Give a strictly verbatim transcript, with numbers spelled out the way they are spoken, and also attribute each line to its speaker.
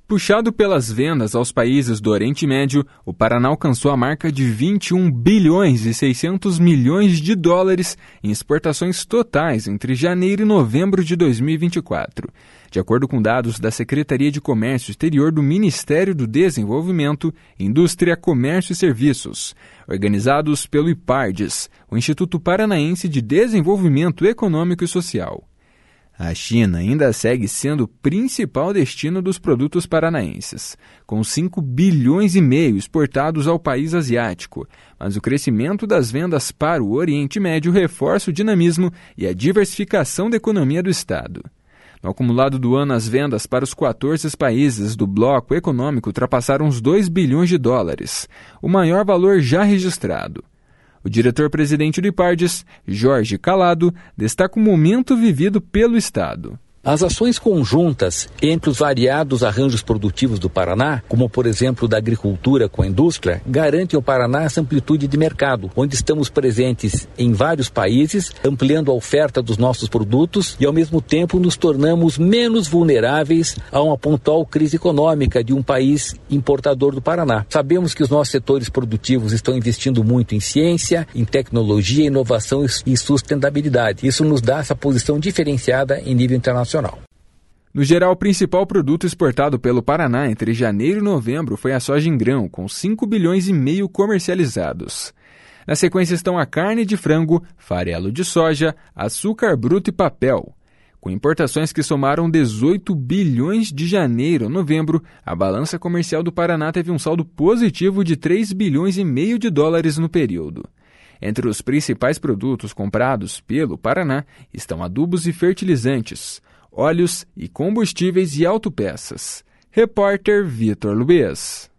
Speaker 1: Puxado pelas vendas aos países do Oriente Médio, o Paraná alcançou a marca de vinte e um bilhões e seiscentos milhões de dólares em exportações totais entre janeiro e novembro de dois mil e vinte e quatro. De acordo com dados da Secretaria de Comércio Exterior do Ministério do Desenvolvimento, Indústria, Comércio e Serviços, organizados pelo IPARDES, o Instituto Paranaense de Desenvolvimento Econômico e Social. A China ainda segue sendo o principal destino dos produtos paranaenses, com cinco bilhões e meio exportados ao país asiático, mas o crescimento das vendas para o Oriente Médio reforça o dinamismo e a diversificação da economia do estado. No acumulado do ano, as vendas para os quatorze países do bloco econômico ultrapassaram os dois bilhões de dólares, o maior valor já registrado. O diretor-presidente do IPARDES, Jorge Calado, destaca o momento vivido pelo Estado.
Speaker 2: As ações conjuntas entre os variados arranjos produtivos do Paraná, como por exemplo da agricultura com a indústria, garantem ao Paraná essa amplitude de mercado, onde estamos presentes em vários países, ampliando a oferta dos nossos produtos e ao mesmo tempo nos tornamos menos vulneráveis a uma pontual crise econômica de um país importador do Paraná. Sabemos que os nossos setores produtivos estão investindo muito em ciência, em tecnologia, inovação e sustentabilidade. Isso nos dá essa posição diferenciada em nível internacional.
Speaker 1: No geral, o principal produto exportado pelo Paraná entre janeiro e novembro foi a soja em grão, com cinco bilhões e meio comercializados. Na sequência estão a carne de frango, farelo de soja, açúcar bruto e papel. Com importações que somaram dezoito bilhões de janeiro a novembro, a balança comercial do Paraná teve um saldo positivo de três bilhões e meio de dólares no período. Entre os principais produtos comprados pelo Paraná estão adubos e fertilizantes, óleos e combustíveis e autopeças. Repórter Vitor Luiz.